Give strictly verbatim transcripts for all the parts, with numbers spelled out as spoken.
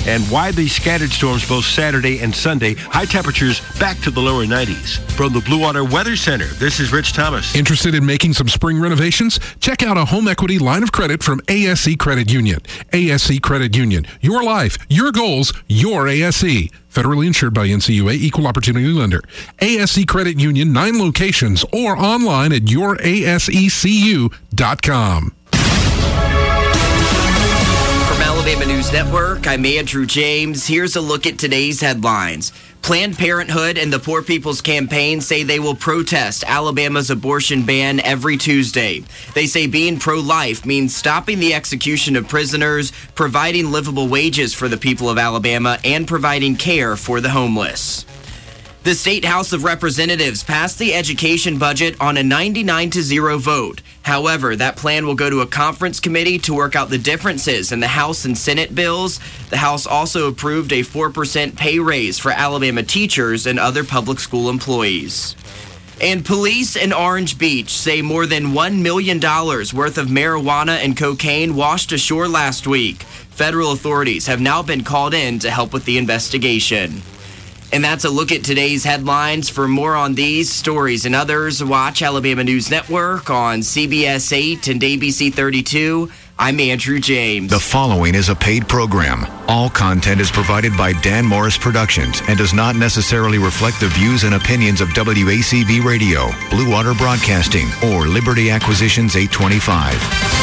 and widely scattered storms both Saturday and Sunday. High temperatures back to the lower nineties. From the Blue Water Weather Center, this is Rich Thomas. Interested in making some spring renovations? Check out a home equity line of credit from A S E Credit Union. A S E Credit Union. Your life, your goals, your A S E. Federally insured by N C U A, Equal Opportunity Lender. A S E Credit Union, nine locations, or online at your A S E C U dot com. From Alabama News Network, I'm Andrew James. Here's a look at today's headlines. Planned Parenthood and the Poor People's Campaign say they will protest Alabama's abortion ban every Tuesday. They say being pro-life means stopping the execution of prisoners, providing livable wages for the people of Alabama, and providing care for the homeless. The State House of Representatives passed the education budget on a ninety-nine to zero vote. However, that plan will go to a conference committee to work out the differences in the House and Senate bills. The House also approved a four percent pay raise for Alabama teachers and other public school employees. And police in Orange Beach say more than one million dollars worth of marijuana and cocaine washed ashore last week. Federal authorities have now been called in to help with the investigation. And that's a look at today's headlines. For more on these stories and others, watch Alabama News Network on C B S eight and A B C thirty-two. I'm Andrew James. The following is a paid program. All content is provided by Dan Morris Productions and does not necessarily reflect the views and opinions of W A C V Radio, Blue Water Broadcasting, or Liberty Acquisitions eight twenty-five.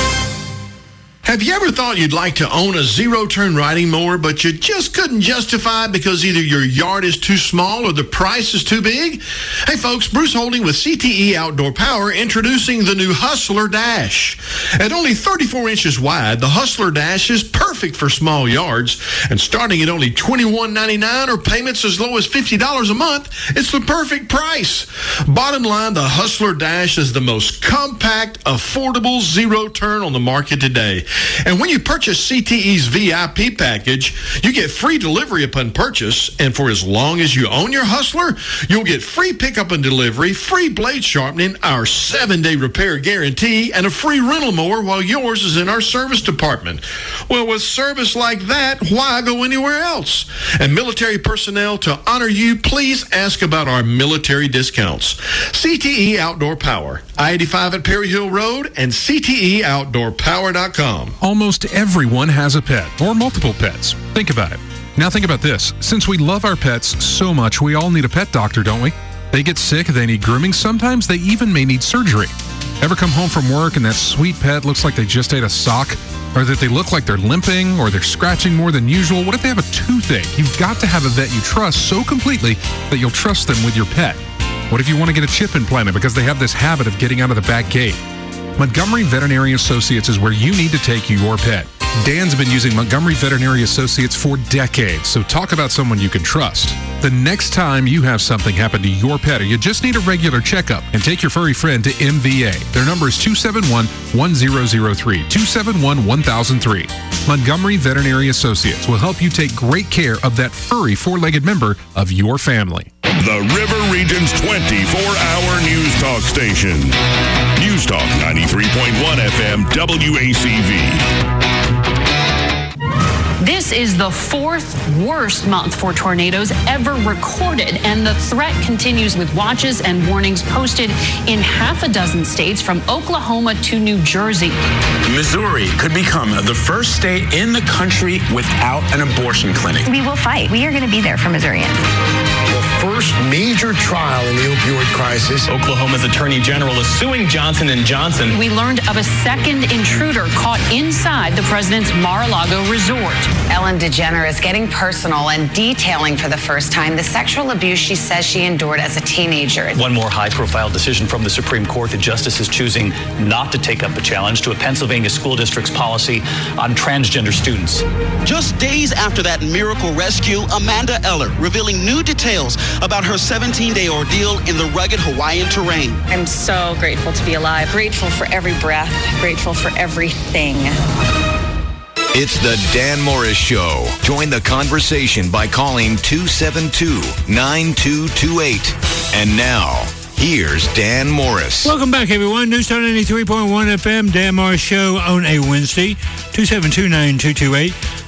Have you ever thought you'd like to own a zero-turn riding mower, but you just couldn't justify it because either your yard is too small or the price is too big? Hey folks, Bruce Holding with C T E Outdoor Power introducing the new Hustler Dash. At only thirty-four inches wide, the Hustler Dash is perfect for small yards, and starting at only twenty-one ninety-nine or payments as low as fifty dollars a month, it's the perfect price. Bottom line, the Hustler Dash is the most compact, affordable zero-turn on the market today. And when you purchase C T E's V I P package, you get free delivery upon purchase. And for as long as you own your Hustler, you'll get free pickup and delivery, free blade sharpening, our seven-day repair guarantee, and a free rental mower while yours is in our service department. Well, with service like that, why go anywhere else? And military personnel, to honor you, please ask about our military discounts. C T E Outdoor Power, I eighty-five at Perry Hill Road, and C T E outdoor power dot com. Almost everyone has a pet, or multiple pets. Think about it. Now think about this. Since we love our pets so much, we all need a pet doctor, don't we? They get sick, they need grooming, sometimes they even may need surgery. Ever come home from work and that sweet pet looks like they just ate a sock? Or that they look like they're limping, or they're scratching more than usual? What if they have a toothache? You've got to have a vet you trust so completely that you'll trust them with your pet. What if you want to get a chip implanted because they have this habit of getting out of the back gate? Montgomery Veterinary Associates is where you need to take your pet. Dan's been using Montgomery Veterinary Associates for decades, so talk about someone you can trust. The next time you have something happen to your pet or you just need a regular checkup, and take your furry friend to M V A. Their number is two seven one, one zero zero three, two seven one, one thousand three. Montgomery Veterinary Associates will help you take great care of that furry four-legged member of your family. The River Region's twenty-four hour news talk station. News Talk ninety-three point one F M W A C V. This is the fourth worst month for tornadoes ever recorded, and the threat continues with watches and warnings posted in half a dozen states from Oklahoma to New Jersey. Missouri could become the first state in the country without an abortion clinic. We will fight. We are going to be there for Missourians. The first major trial in the opioid crisis. Oklahoma's Attorney General is suing Johnson and Johnson. We learned of a second intruder caught inside the president's Mar-a-Lago resort. Ellen DeGeneres getting personal and detailing for the first time the sexual abuse she says she endured as a teenager. One more high-profile decision from the Supreme Court. The justice is choosing not to take up a challenge to a Pennsylvania school district's policy on transgender students. Just days after that miracle rescue, Amanda Eller revealing new details about her seventeen-day ordeal in the rugged Hawaiian terrain. I'm so grateful to be alive, grateful for every breath, grateful for everything. It's the Dan Morris Show. Join the conversation by calling two seven two, nine two two eight. And now, here's Dan Morris. Welcome back, everyone. News Talk ninety-three point one F M, Dan Morris Show on a Wednesday. two seven two, nine two two eight.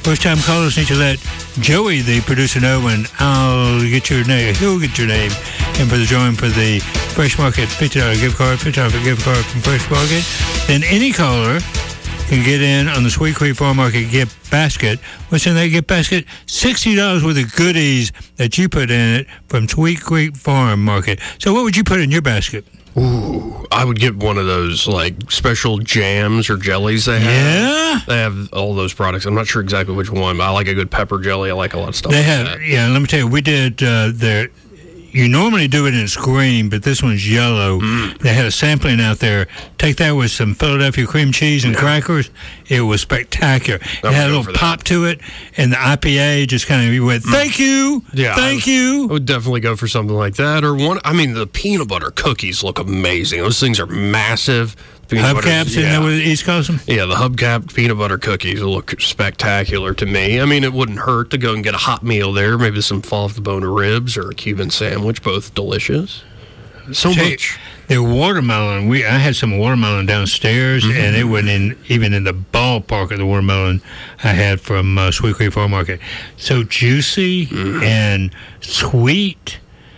First-time callers need to let Joey, the producer, know, and I'll get your name. He'll get your name. And for the drawing for the Fresh Market fifty dollars gift card, fifty dollars gift card from Fresh Market, then any caller can get in on the Sweet Creek Farm Market gift basket. What's in that gift basket? sixty dollars worth of goodies that you put in it from Sweet Creek Farm Market. So what would you put in your basket? Ooh, I would get one of those, like, special jams or jellies they have. Yeah? They have all those products. I'm not sure exactly which one, but I like a good pepper jelly. I like a lot of stuff They like have, that. yeah, let me tell you, we did uh, their... You normally do it in green, but this one's yellow. Mm. They had a sampling out there. Take that with some Philadelphia cream cheese and yeah. crackers. It was spectacular. It had a little pop to it, and the I P A just kind of went, thank you, yeah, thank I would, you. I would definitely go for something like that. Or one, I mean, the peanut butter cookies look amazing. Those things are massive. Hubcaps, isn't that what the East calls them? Yeah, the hubcap peanut butter cookies look spectacular to me. I mean, it wouldn't hurt to go and get a hot meal there, maybe some fall off the bone of ribs or a Cuban sandwich, both delicious. So Say, much. The watermelon, we I had some watermelon downstairs, mm-hmm. and it wasn't in, even in the ballpark of the watermelon I had from uh, Sweet Creek Farm Market. So juicy mm-hmm. and sweet,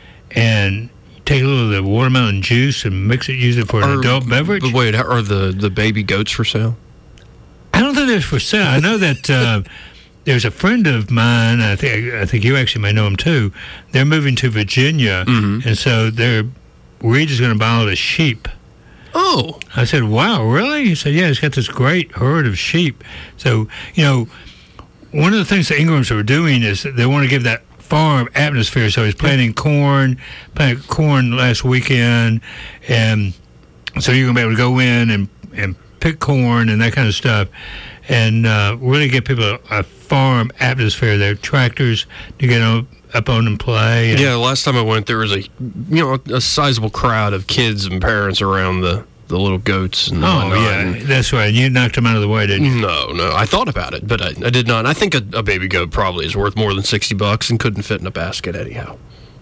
and take a little of the watermelon juice and mix it, use it for an are, adult beverage. But wait, are the, the baby goats for sale? I don't think they're for sale. I know that uh, there's a friend of mine, I think I think you actually may know him too. They're moving to Virginia, mm-hmm. and so they're we're just going to buy all the sheep. Oh. I said, wow, really? He said, yeah, he's got this great herd of sheep. So, you know, one of the things the Ingrams are doing is they want to give that farm atmosphere. So he's planting corn, planted corn last weekend, and so you're going to be able to go in and, and pick corn and that kind of stuff, and uh, really get people a, a farm atmosphere there. Tractors to get on, up on and play. And yeah, last time I went, there was a you know a sizable crowd of kids and parents around the, the little goats. And oh yeah, and that's right. You knocked them out of the way, didn't you? No, no. I thought about it, but I, I did not. And I think a, a baby goat probably is worth more than sixty bucks and couldn't fit in a basket anyhow.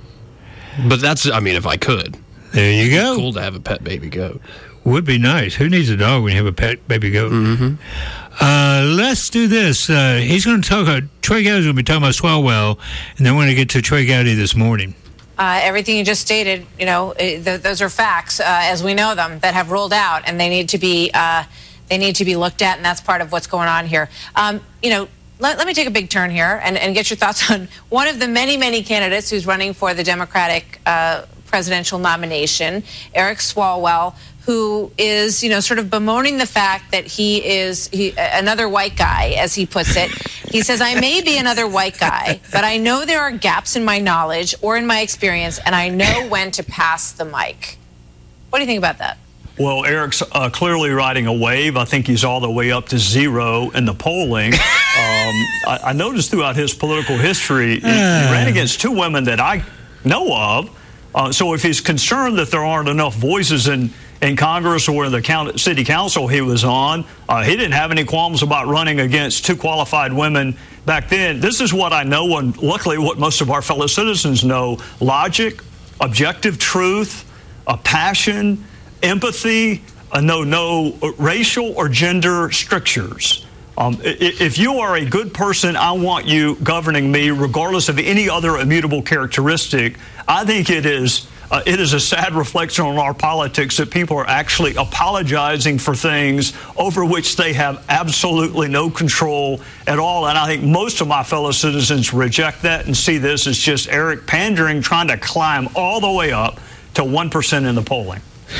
But that's, I mean, if I could. There you go. It's cool to have a pet baby goat. Would be nice. Who needs a dog when you have a pet baby goat? Mm-hmm. Uh, let's do this. Uh, he's going to talk about, Trey Gowdy's going to be talking about Swalwell, and then we're going to get to Trey Gowdy this morning. Uh, everything you just stated, you know, th- those are facts uh, as we know them that have rolled out, and they need to be uh, they need to be looked at, and that's part of what's going on here. Um, you know, let, let me take a big turn here and, and get your thoughts on one of the many, many candidates who's running for the Democratic uh, presidential nomination, Eric Swalwell, who is, you know, sort of bemoaning the fact that he is he, another white guy, as he puts it. He says, I may be another white guy, but I know there are gaps in my knowledge or in my experience, and I know when to pass the mic. What do you think about that? Well, Eric's uh, clearly riding a wave. I think he's all the way up to zero in the polling. um, I, I noticed throughout his political history, he, he ran against two women that I know of. Uh, so if he's concerned that there aren't enough voices in in Congress or in the county, city council he was on, uh, he didn't have any qualms about running against two qualified women back then. This is what I know, and luckily what most of our fellow citizens know: logic, objective truth, a passion, empathy, uh, no, no racial or gender strictures. Um, if you are a good person, I want you governing me regardless of any other immutable characteristic. I think it is uh, it is a sad reflection on our politics that people are actually apologizing for things over which they have absolutely no control at all. And I think most of my fellow citizens reject that and see this as just Eric pandering, trying to climb all the way up to one percent in the polling.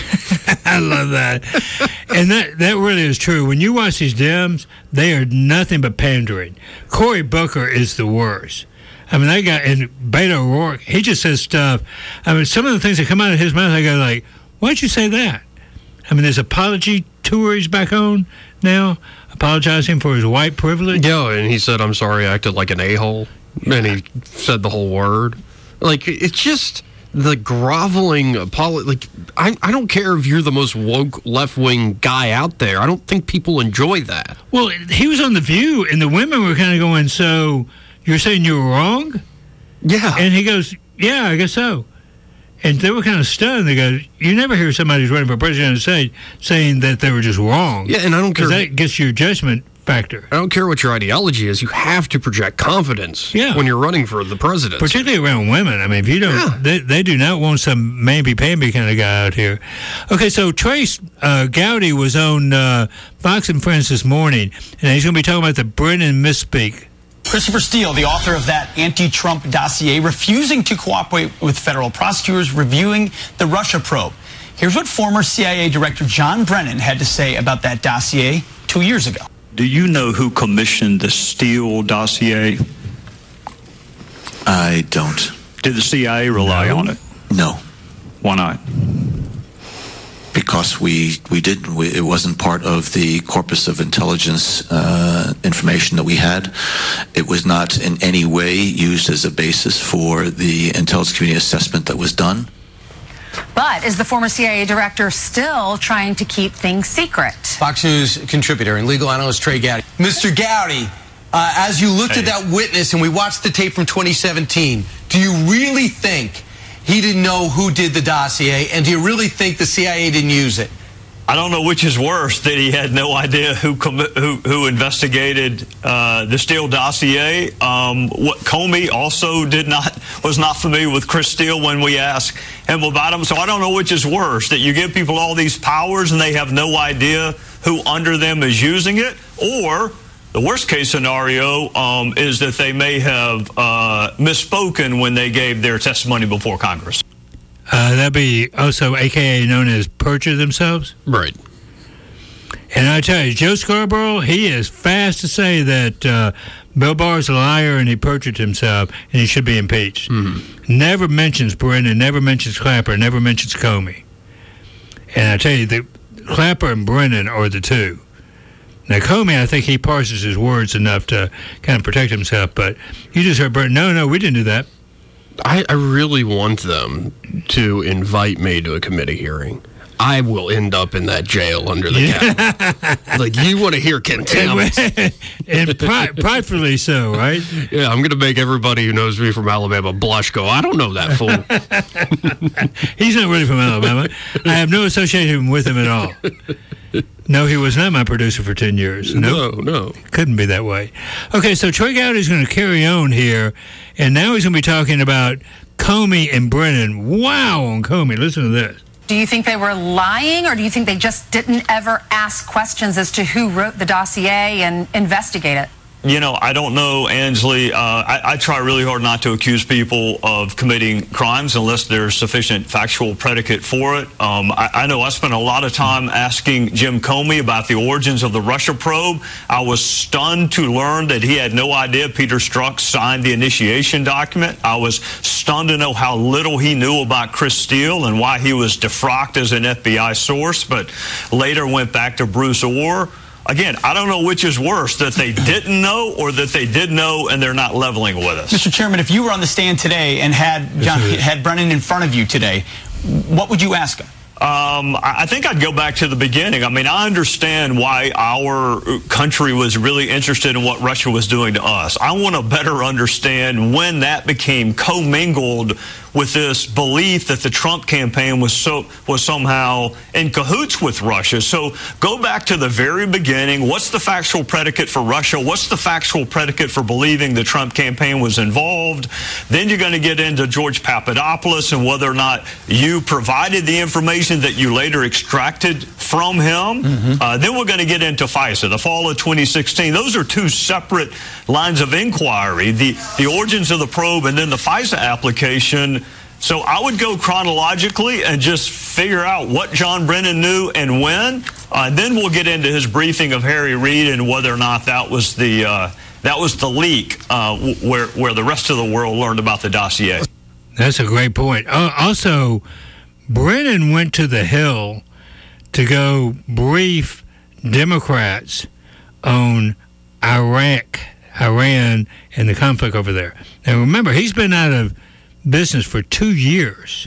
I love that. And that, that really is true. When you watch these Dems, they are nothing but pandering. Cory Booker is the worst. I mean, that guy, and Beto O'Rourke, he just says stuff. I mean, some of the things that come out of his mouth, I go like, why'd you say that? I mean, there's apology tour he's back on now, apologizing for his white privilege. Yeah, and he said, I'm sorry, I acted like an a-hole. Yeah. And he said the whole word. Like, it's just the groveling apology. Like, I, I don't care if you're the most woke left-wing guy out there. I don't think people enjoy that. Well, he was on The View, and the women were kind of going, so you're saying you were wrong? Yeah. And he goes, yeah, I guess so. And they were kind of stunned. They go, you never hear somebody who's running for president say, saying that they were just wrong. Yeah, and I don't care. Because that gets your judgment factor. I don't care what your ideology is. You have to project confidence Yeah. when you're running for the presidency. Particularly around women. I mean, if you don't, Yeah. they, they do not want some mamby-pamby kind of guy out here. Okay, so Trace uh, Gowdy was on uh, Fox and Friends this morning, and he's going to be talking about the Brennan misspeak. Christopher Steele, the author of that anti-Trump dossier, refusing to cooperate with federal prosecutors reviewing the Russia probe. Here's what former C I A Director John Brennan had to say about that dossier two years ago. Do you know who commissioned the Steele dossier? I don't. Did the C I A rely No. on it? No. Why not? Because we we didn't. We, it wasn't part of the corpus of intelligence uh, information that we had. It was not in any way used as a basis for the intelligence community assessment that was done. But is the former C I A director still trying to keep things secret? Fox News contributor and legal analyst Trey Gowdy. Mister Gowdy, uh, as you looked at that witness and we watched the tape from twenty seventeen, do you really think he didn't know who did the dossier, and do you really think the C I A didn't use it? I don't know which is worse, that he had no idea who commi- who, who investigated uh, the Steele dossier. Um, what Comey also did not was not familiar with Chris Steele when we asked him about him. So I don't know which is worse, that you give people all these powers and they have no idea who under them is using it, or the worst case scenario um, is that they may have uh, misspoken when they gave their testimony before Congress. Uh, that'd be also A K A known as perjure themselves. Right. And I tell you, Joe Scarborough, he is fast to say that uh, Bill Barr's a liar and he perjured himself and he should be impeached. Mm-hmm. Never mentions Brennan, never mentions Clapper, never mentions Comey. And I tell you, the Clapper and Brennan are the two. Now, Comey, I think he parses his words enough to kind of protect himself, but you just heard Brennan, no, no, we didn't do that. I, I really want them to invite me to a committee hearing. I will end up in that jail under the cap. Like, you want to hear contempt. And pride, pridefully so, right? Yeah, I'm going to make everybody who knows me from Alabama blush, go, I don't know that fool. He's not really from Alabama. I have no association with him at all. No, he was not my producer for ten years. Nope. No, no. Couldn't be that way. Okay, so Trey Gowdy's going to carry on here, and now he's going to be talking about Comey and Brennan. Wow, on Comey. Listen to this. Do you think they were lying, or do you think they just didn't ever ask questions as to who wrote the dossier and investigate it? You know, I don't know, Ansley. Uh, I, I try really hard not to accuse people of committing crimes unless there's sufficient factual predicate for it. Um, I, I know I spent a lot of time asking Jim Comey about the origins of the Russia probe. I was stunned to learn that he had no idea Peter Strzok signed the initiation document. I was stunned to know how little he knew about Chris Steele and why he was defrocked as an F B I source, but later went back to Bruce Orr. Again, I don't know which is worse, that they didn't know or that they did know and they're not leveling with us. Mister Chairman, if you were on the stand today and had John, had Brennan in front of you today, what would you ask him? Um, I think I'd go back to the beginning. I mean, I understand why our country was really interested in what Russia was doing to us. I want to better understand when that became commingled with this belief that the Trump campaign was so was somehow in cahoots with Russia. So go back to the very beginning. What's the factual predicate for Russia? What's the factual predicate for believing the Trump campaign was involved? Then you're going to get into George Papadopoulos and whether or not you provided the information that you later extracted from him. Mm-hmm. Uh, then we're going to get into FISA, the fall of twenty sixteen. Those are two separate lines of inquiry, the, the origins of the probe and then the FISA application. So I would go chronologically and just figure out what John Brennan knew and when. Uh, then we'll get into his briefing of Harry Reid and whether or not that was the uh, that was the leak uh, where where the rest of the world learned about the dossier. That's a great point. Uh, also, Brennan went to the Hill to go brief Democrats on Iraq, Iran, and the conflict over there. Now, remember, he's been out of business for two years.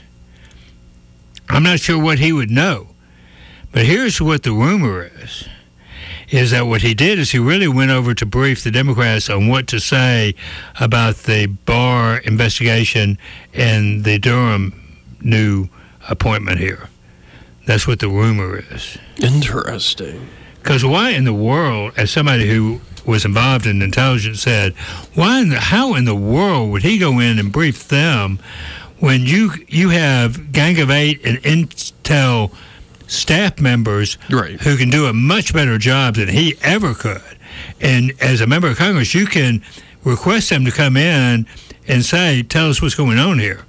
I'm not sure what he would know. But here's what the rumor is, is that what he did is he really went over to brief the Democrats on what to say about the Barr investigation and the Durham new appointment here. That's what the rumor is. Interesting. Because why in the world, as somebody who was involved in intelligence said, why in the, how in the world would he go in and brief them when you you have Gang of Eight and Intel staff members right. who can do a much better job than he ever could? And as a member of Congress, you can request them to come in and say, tell us what's going on here.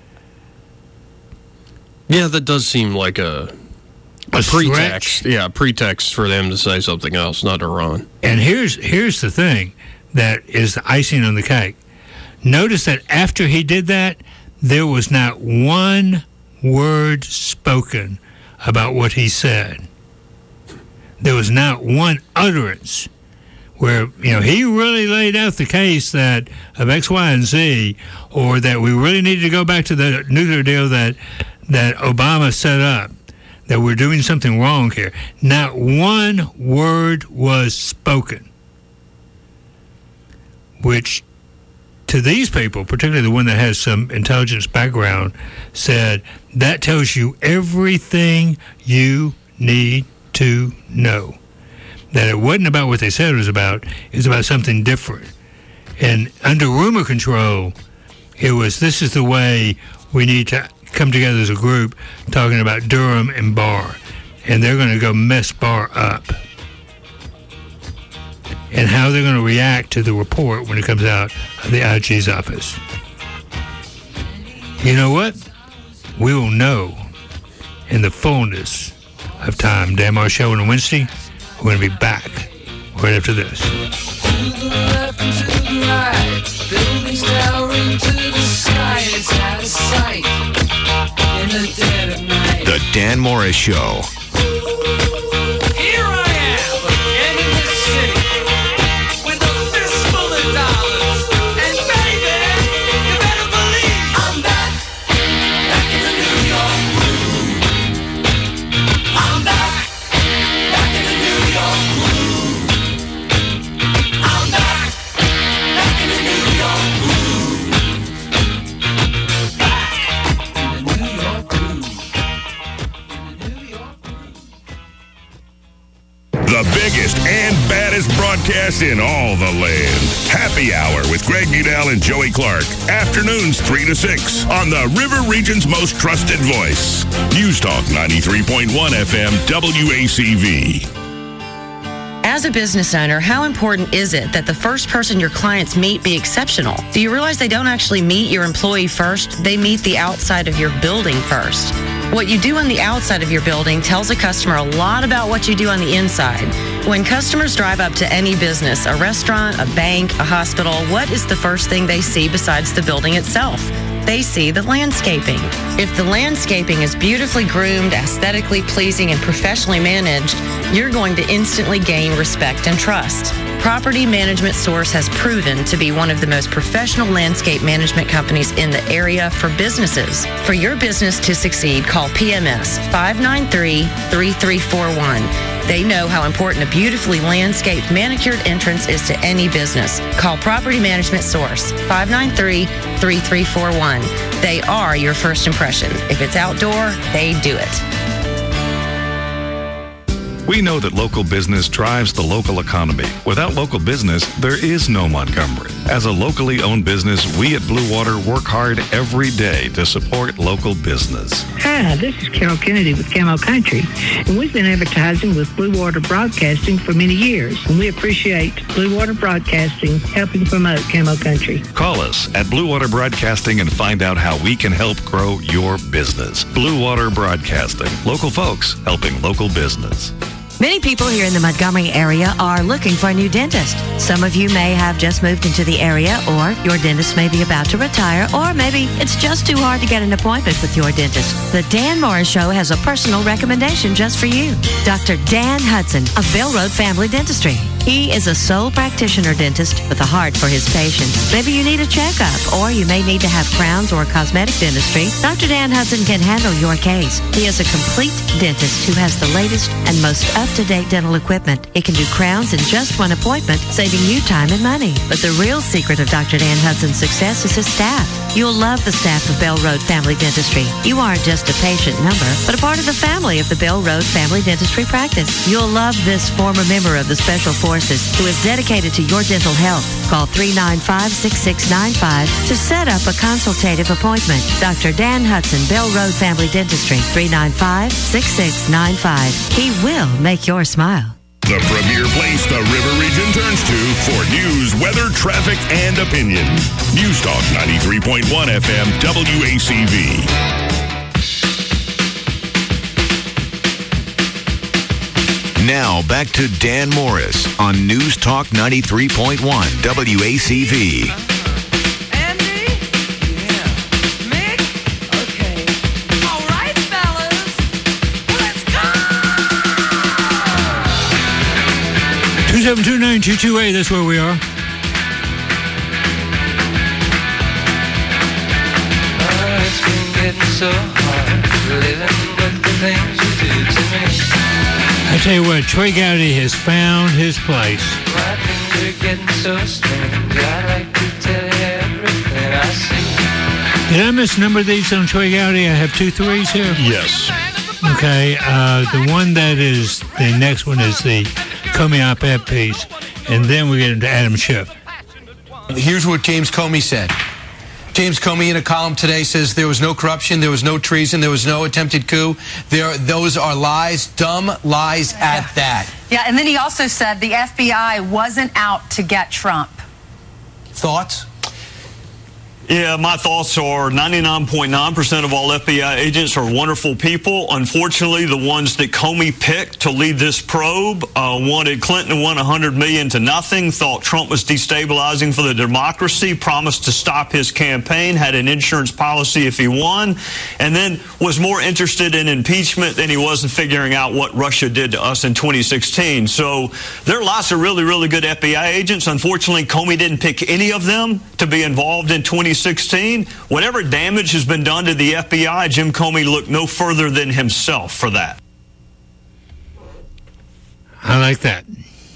Yeah, that does seem like a, a, a pretext. Stretch. Yeah, a pretext for them to say something else, not to run. And here's here's the thing that is the icing on the cake. Notice that after he did that, there was not one word spoken about what he said. There was not one utterance where, you know, he really laid out the case that of X, Y, and Z, or that we really need to go back to the nuclear deal that that Obama set up, that we're doing something wrong here. Not one word was spoken, which to these people, particularly the one that has some intelligence background, said that tells you everything you need to know. That it wasn't about what they said it was about, it was about something different. And under rumor control, it was, this is the way we need to come together as a group, talking about Durham and Barr. And they're going to go mess Barr up. And how they're going to react to the report when it comes out of the I G's office. You know what? We will know in the fullness of time. Dan Marr Show on a Wednesday. We're going to be back right after this. To the left and to the right, buildings towering to the sky, it's out of sight in the dead of night. The Dan Morris Show. Here I am, again in the city, with a fistful of dollars, and baby, you better believe I'm back, back in the New York groove. I'm back, back in the New York groove. I'm back, back in the New York groove. Back in the New York groove. The biggest and baddest broadcast in all the land. Happy Hour with Greg Udell and Joey Clark. Afternoons three to six on the River Region's most trusted voice. News Talk ninety-three point one F M W A C V. As a business owner, how important is it that the first person your clients meet be exceptional? Do you realize they don't actually meet your employee first? They meet the outside of your building first. What you do on the outside of your building tells a customer a lot about what you do on the inside. When customers drive up to any business, a restaurant, a bank, a hospital, what is the first thing they see besides the building itself? They see the landscaping. If the landscaping is beautifully groomed, aesthetically pleasing, and professionally managed, you're going to instantly gain respect and trust. Property Management Source has proven to be one of the most professional landscape management companies in the area for businesses. For your business to succeed, call P M S five nine three, three three four one. They know how important a beautifully landscaped, manicured entrance is to any business. Call Property Management Source, five nine three, three three four one. They are your first impression. If it's outdoor, they do it. We know that local business drives the local economy. Without local business, there is no Montgomery. As a locally owned business, we at Blue Water work hard every day to support local business. Hi, this is Carol Kennedy with Camo Country, and we've been advertising with Blue Water Broadcasting for many years, and we appreciate Blue Water Broadcasting helping promote Camo Country. Call us at Blue Water Broadcasting and find out how we can help grow your business. Blue Water Broadcasting, local folks helping local business. Many people here in the Montgomery area are looking for a new dentist. Some of you may have just moved into the area, or your dentist may be about to retire, or maybe it's just too hard to get an appointment with your dentist. The Dan Morris Show has a personal recommendation just for you. Doctor Dan Hudson of Bell Road Family Dentistry. He is a sole practitioner dentist with a heart for his patients. Maybe you need a checkup, or you may need to have crowns or cosmetic dentistry. Doctor Dan Hudson can handle your case. He is a complete dentist who has the latest and most up-to-date dental equipment. He can do crowns in just one appointment, saving you time and money. But the real secret of Doctor Dan Hudson's success is his staff. You'll love the staff of Bell Road Family Dentistry. You aren't just a patient number, but a part of the family of the Bell Road Family Dentistry practice. You'll love this former member of the Special Forces who is dedicated to your dental health. Call three nine five, six six nine five to set up a consultative appointment. Doctor Dan Hudson, Bell Road Family Dentistry, three nine five, six six nine five. He will make your smile. The premier place the River Region turns to for news, weather, traffic, and opinion. News Talk ninety-three point one F M W A C V. Now back to Dan Morris on News Talk ninety-three point one W A C V. two seven two nine two two eight, that's where we are. Oh, it's been getting so hard living with the things you do to me. I tell you what, Troy Gowdy has found his place. My things are getting so strange. I like to tell you everything I see. Did I misnumber these on Troy Gowdy? I have two threes here. Yes. Okay, uh, the one that is, the next one is the Comey op-ed piece, and then we get into Adam Schiff. Here's what James Comey said. James Comey in a column today says there was no corruption, there was no treason, there was no attempted coup. There, those are lies, dumb lies at Yeah. that. Yeah, and then he also said the F B I wasn't out to get Trump. Thoughts? Yeah, my thoughts are ninety-nine point nine percent of all F B I agents are wonderful people. Unfortunately, the ones that Comey picked to lead this probe uh, wanted Clinton to win one hundred million dollars to nothing, thought Trump was destabilizing for the democracy, promised to stop his campaign, had an insurance policy if he won, and then was more interested in impeachment than he was in figuring out what Russia did to us in twenty sixteen. So there are lots of really, really good F B I agents. Unfortunately, Comey didn't pick any of them to be involved in twenty sixteen. Whatever damage has been done to the F B I, Jim Comey looked no further than himself for that. I like that.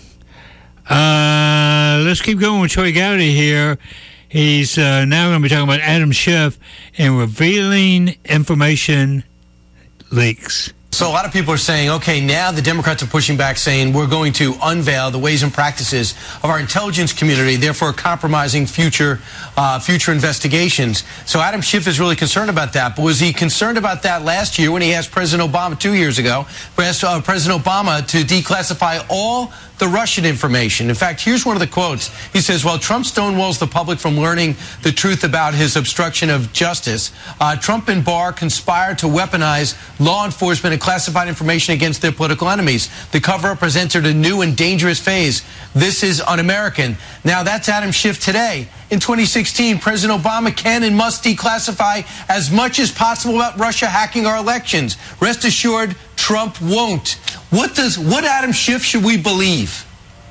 Uh, let's keep going with Troy Gowdy here. He's uh, now going to be talking about Adam Schiff and revealing information leaks. So a lot of people are saying, okay, now the Democrats are pushing back, saying we're going to unveil the ways and practices of our intelligence community, therefore compromising future uh, future investigations. So Adam Schiff is really concerned about that. But was he concerned about that last year when he asked President Obama, two years ago, asked uh, President Obama to declassify all the Russian information? In fact, here's one of the quotes. He says, while Trump stonewalls the public from learning the truth about his obstruction of justice, uh, Trump and Barr conspire to weaponize law enforcement and classified information against their political enemies. The cover-up has entered a new and dangerous phase. This is un-American. Now, that's Adam Schiff today. In twenty sixteen, President Obama can and must declassify as much as possible about Russia hacking our elections. Rest assured, Trump won't. What does what Adam Schiff should we believe?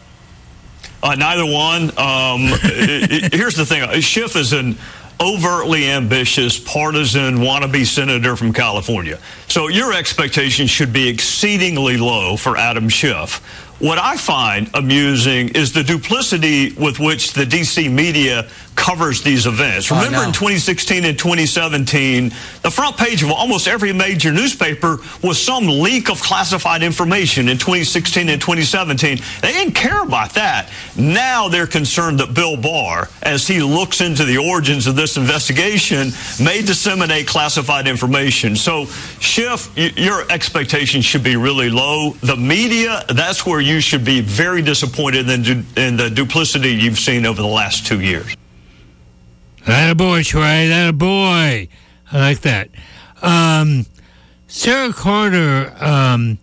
Uh, neither one. Um, it, it, here's the thing. Schiff is an overtly ambitious, partisan, wannabe senator from California. So your expectations should be exceedingly low for Adam Schiff. What I find amusing is the duplicity with which the D C media covers these events. Remember in twenty sixteen and twenty seventeen, the front page of almost every major newspaper was some leak of classified information in twenty sixteen and twenty seventeen. They didn't care about that. Now they're concerned that Bill Barr, as he looks into the origins of this investigation, may disseminate classified information. So, Schiff, your expectations should be really low. The media, that's where you should be very disappointed in, in the duplicity you've seen over the last two years. That a boy, Trey. That a boy. I like that. Um, Sarah Carter, um,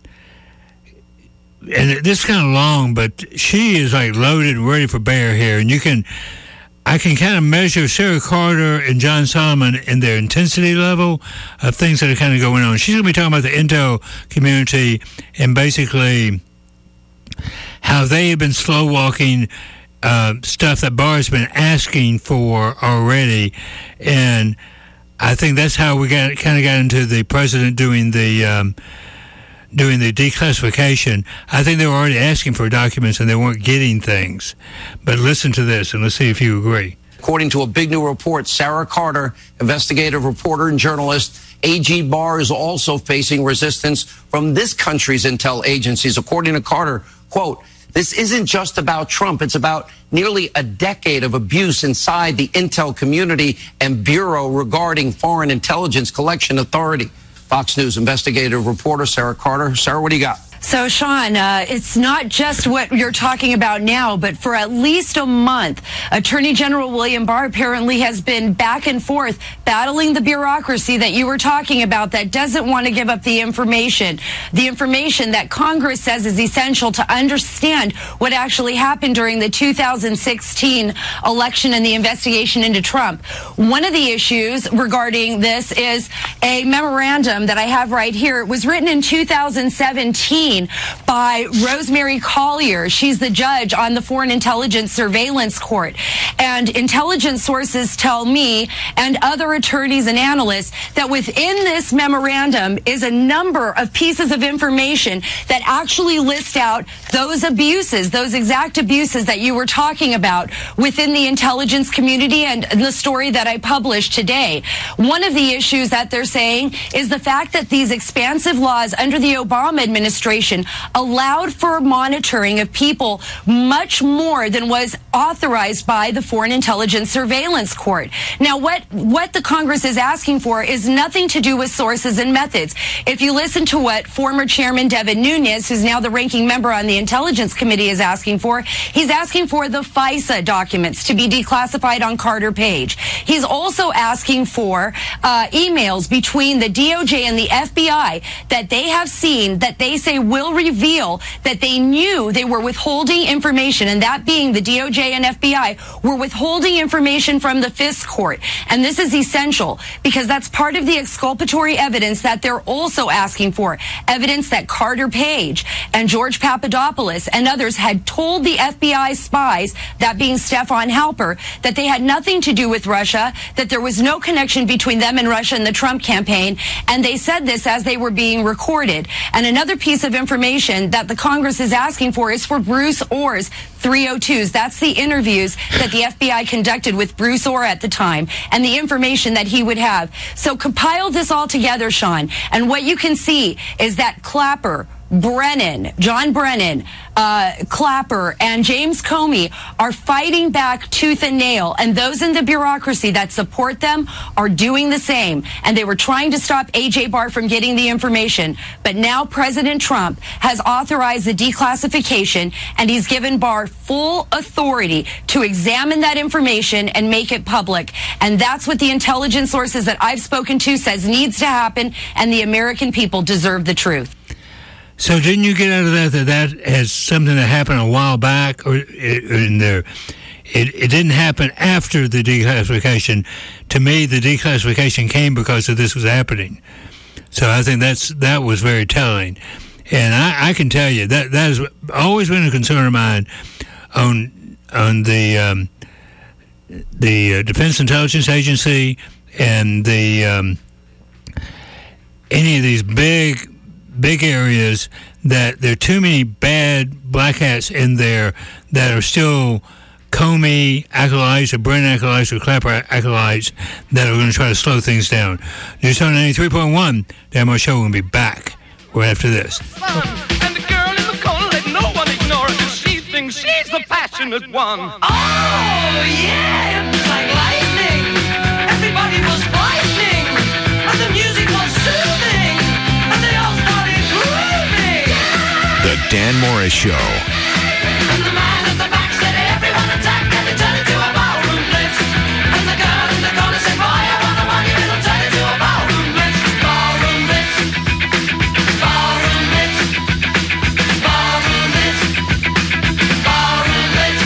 and this is kind of long, but she is like loaded and ready for bear here. And you can, I can kind of measure Sarah Carter and John Solomon in their intensity level of things that are kind of going on. She's going to be talking about the intel community and basically how they have been slow walking uh, stuff that Barr has been asking for already, and I think that's how we got kind of got into the president doing the um, doing the declassification. I think they were already asking for documents and they weren't getting things. But listen to this and let's see if you agree. According to a big new report, Sarah Carter, investigative reporter and journalist, A G Barr is also facing resistance from this country's intel agencies. According to Carter, quote, "This isn't just about Trump. It's about nearly a decade of abuse inside the intel community and bureau regarding Foreign Intelligence Collection Authority." Fox News investigative reporter Sarah Carter. Sarah, what do you got? So, Sean, uh, it's not just what you're talking about now, but for at least a month, Attorney General William Barr apparently has been back and forth battling the bureaucracy that you were talking about that doesn't want to give up the information, the information that Congress says is essential to understand what actually happened during the two thousand sixteen election and the investigation into Trump. One of the issues regarding this is a memorandum that I have right here. It was written in two thousand seventeen by Rosemary Collier. She's the judge on the Foreign Intelligence Surveillance Court. And intelligence sources tell me and other attorneys and analysts that within this memorandum is a number of pieces of information that actually list out those abuses, those exact abuses that you were talking about within the intelligence community and the story that I published today. One of the issues that they're saying is the fact that these expansive laws under the Obama administration allowed for monitoring of people much more than was authorized by the Foreign Intelligence Surveillance Court. Now, what, what the Congress is asking for is nothing to do with sources and methods. If you listen to what former Chairman Devin Nunes, who's now the ranking member on the Intelligence Committee, is asking for, he's asking for the FISA documents to be declassified on Carter Page. He's also asking for uh, emails between the D O J and the F B I that they have seen that they say will reveal that they knew they were withholding information, and that being the D O J and F B I were withholding information from the FISC court. And this is essential because that's part of the exculpatory evidence that they're also asking for. Evidence that Carter Page and George Papadopoulos and others had told the F B I spies, that being Stefan Halper, that they had nothing to do with Russia, that there was no connection between them and Russia and the Trump campaign. And they said this as they were being recorded. And another piece of information that the Congress is asking for is for Bruce Orr's three oh twos. That's the interviews that the F B I conducted with Bruce Orr at the time and the information that he would have. So compile this all together, Sean, and what you can see is that Clapper, Brennan, John Brennan, uh, Clapper, and James Comey are fighting back tooth and nail, and those in the bureaucracy that support them are doing the same. And they were trying to stop A J Barr from getting the information, but now President Trump has authorized the declassification, and he's given Barr full authority to examine that information and make it public. And that's what the intelligence sources that I've spoken to says needs to happen, and the American people deserve the truth. So didn't you get out of that that that has something that happened a while back, or in there? It, it didn't happen after the declassification. To me, the declassification came because of this was happening. So I think that's that was very telling. And I, I can tell you that that has always been a concern of mine on on the um, the uh, Defense Intelligence Agency and the um, any of these big. big areas, that there are too many bad black hats in there that are still Comey acolytes or Brennan acolytes or Clapper acolytes that are going to try to slow things down. News on ninety-three point one, the M O Show will be back right after this. And the girl in the corner, let no one ignore her, 'cause she thinks she's the passionate one. Oh, yeah, it was like lightning. Everybody was frightening, and the music was soothing, and they all started grooving. The Dan Morris Show. And the man at the back said everyone attack, and it turned into a ballroom blitz. And the girl in the corner said, boy, I wanna want you, it'll turn into a ballroom blitz. Ballroom blitz. Ballroom blitz. Ballroom blitz. Ballroom blitz.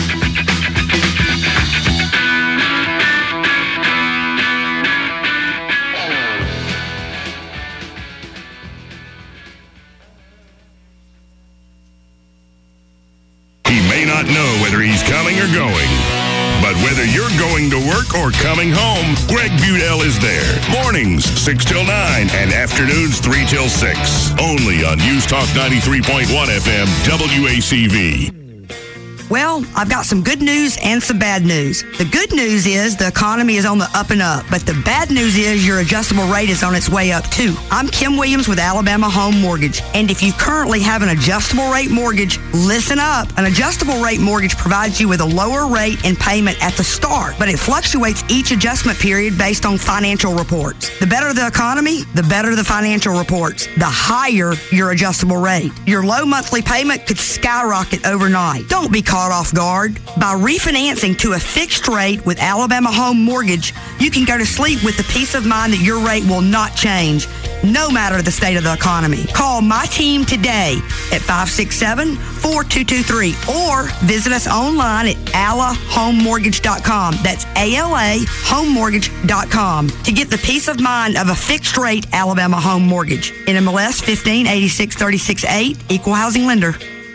work, or coming home, Greg Budell is there. Mornings, six till nine, and afternoons, three till six. Only on News Talk ninety-three point one F M, W A C V. Well, I've got some good news and some bad news. The good news is the economy is on the up and up, but the bad news is your adjustable rate is on its way up too. I'm Kim Williams with Alabama Home Mortgage, and if you currently have an adjustable rate mortgage, listen up. An adjustable rate mortgage provides you with a lower rate and payment at the start, but it fluctuates each adjustment period based on financial reports. The better the economy, the better the financial reports, the higher your adjustable rate. Your low monthly payment could skyrocket overnight. Don't be caught off guard. By refinancing to a fixed rate with Alabama Home Mortgage, you can go to sleep with the peace of mind that your rate will not change, no matter the state of the economy. Call my team today at five six seven, four two two three or visit us online at ala home mortgage dot com. That's A L A home mortgage dot com to get the peace of mind of a fixed rate Alabama Home Mortgage. N M L S fifteen eighty-six thirty-six eight, Equal Housing Lender.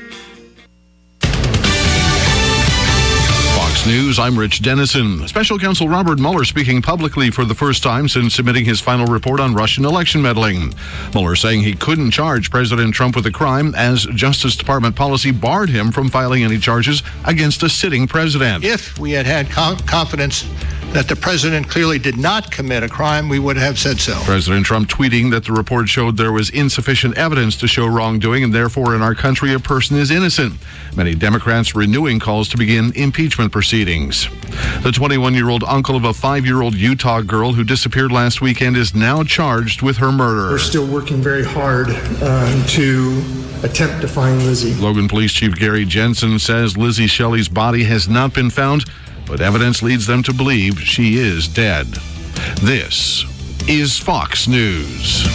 News, I'm Rich Dennison. Special Counsel Robert Mueller speaking publicly for the first time since submitting his final report on Russian election meddling. Mueller saying he couldn't charge President Trump with a crime as Justice Department policy barred him from filing any charges against a sitting president. If we had had con- confidence that the president clearly did not commit a crime, we would have said so. President Trump tweeting that the report showed there was insufficient evidence to show wrongdoing and therefore in our country a person is innocent. Many Democrats renewing calls to begin impeachment proceedings. The twenty-one-year-old uncle of a five-year-old Utah girl who disappeared last weekend is now charged with her murder. We're still working very hard uh, to attempt to find Lizzie. Logan Police Chief Gary Jensen says Lizzie Shelley's body has not been found, but evidence leads them to believe she is dead. This is Fox News.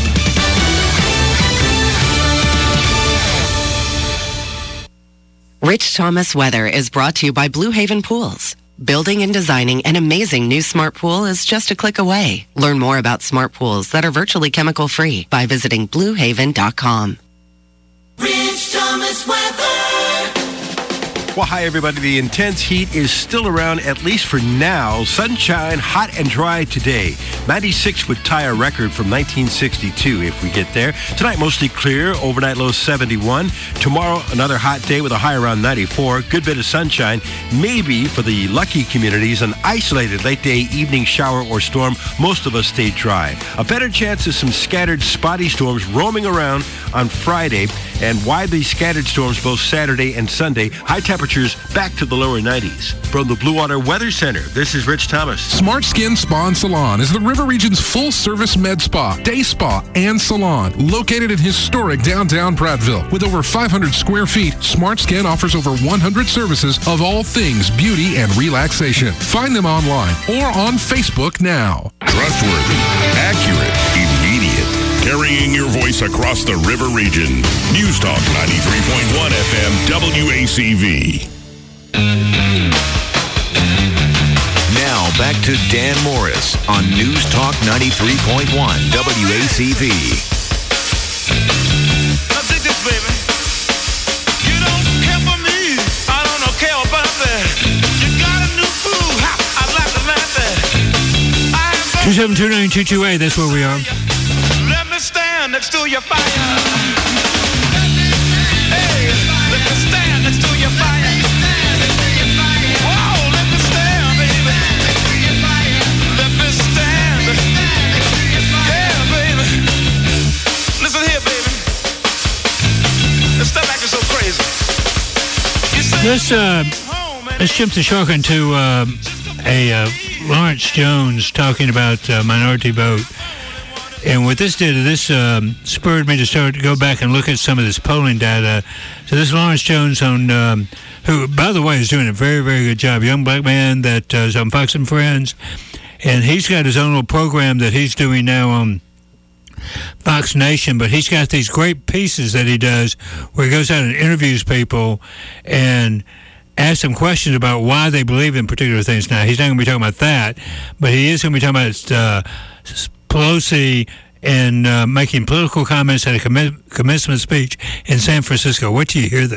Rich Thomas Weather is brought to you by Blue Haven Pools. Building and designing an amazing new smart pool is just a click away. Learn more about smart pools that are virtually chemical-free by visiting blue haven dot com. Rich Thomas Weather. Well, hi, everybody. The intense heat is still around, at least for now. Sunshine, hot and dry today. ninety-six would tie a record from nineteen sixty-two if we get there. Tonight, mostly clear. Overnight low seventy-one. Tomorrow, another hot day with a high around ninety-four. Good bit of sunshine. Maybe for the lucky communities, an isolated late day evening shower or storm. Most of us stay dry. A better chance of some scattered spotty storms roaming around on Friday, and widely scattered storms both Saturday and Sunday. High temperatures back to the lower nineties. From the Blue Water Weather Center, this is Rich Thomas. Smart Skin Spa and Salon is the River Region's full-service med spa, day spa, and salon. Located in historic downtown Prattville. With over five hundred square feet, Smart Skin offers over one hundred services of all things beauty and relaxation. Find them online or on Facebook now. Trustworthy, accurate, immediate. Carrying your voice across the River Region. News Talk ninety-three point one F M W A C V. Now back to Dan Morris on News Talk ninety-three point one W A C V. Now dig this, baby. You don't care for me. I don't care about that. You got a new fool. I like to like that. two seven two nine two two eight, that's where we are. Let me stand next to your fire. Hey, let me stand next to your fire. Whoa, let me stand, baby. Let me stand. Yeah, baby. Listen here, baby. Stop acting so crazy. Let's, uh, let's jump the shark into uh, a uh, Lawrence Jones talking about uh, minority vote. And what this did, this um, spurred me to start to go back and look at some of this polling data. So this Lawrence Jones, on um, who, by the way, is doing a very, very good job. Young black man that uh, is on Fox and Friends. And he's got his own little program that he's doing now on Fox Nation. But he's got these great pieces that he does where he goes out and interviews people and asks them questions about why they believe in particular things. Now, he's not going to be talking about that, but he is going to be talking about uh, Pelosi and uh, making political comments at a comm- commencement speech in San Francisco. Wait till you hear this.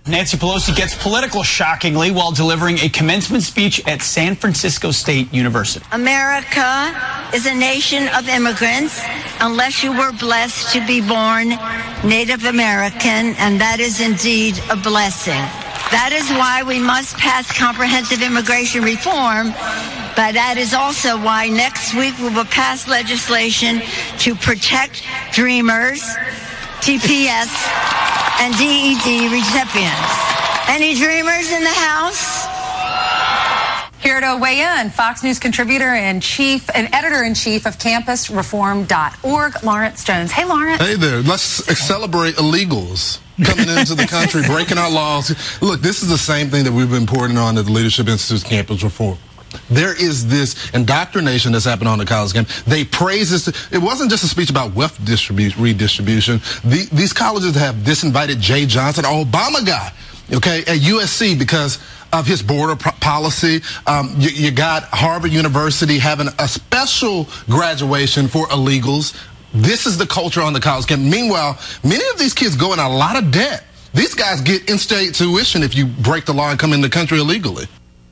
Nancy Pelosi gets political, shockingly, while delivering a commencement speech at San Francisco State University. America is a nation of immigrants, unless you were blessed to be born Native American, and that is indeed a blessing. That is why we must pass comprehensive immigration reform, but that is also why next week we will pass legislation to protect Dreamers, T P S, and D E D recipients. Any Dreamers in the house? Here to weigh in, Fox News contributor and chief and editor-in-chief of campus reform dot org, Lawrence Jones. Hey, Lawrence. Hey there. Let's celebrate illegals coming into the country, breaking our laws. Look, this is the same thing that we've been reporting on at the Leadership Institute's campus reform. There is this indoctrination that's happened on the college campus. They praise this. It wasn't just a speech about wealth distribu- redistribution. The, these colleges have disinvited Jay Johnson, an Obama guy, okay, at U S C because of his border pro- policy. Um, you, you got Harvard University having a special graduation for illegals. This is the culture on the college campus. Meanwhile, many of these kids go in a lot of debt. These guys get in-state tuition if you break the law and come in the country illegally.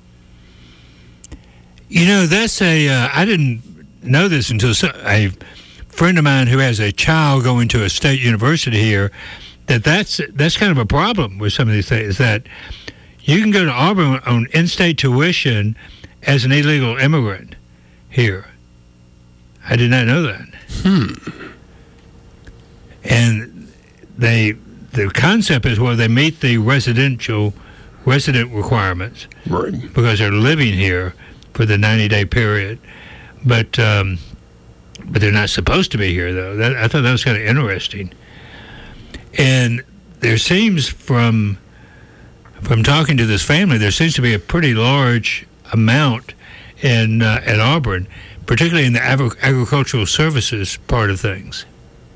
You know, that's a, uh, I didn't know this until so, a friend of mine who has a child going to a state university here, that that's, that's kind of a problem with some of these things, that you can go to Auburn on in-state tuition as an illegal immigrant here. I did not know that. Hmm. And they, the concept is, well, they meet the residential, resident requirements. Right. Because they're living here for the ninety-day period, but um, but they're not supposed to be here, though. That, I thought that was kind of interesting. And there seems, from from talking to this family, there seems to be a pretty large amount in uh, at Auburn, particularly in the agri- agricultural services part of things.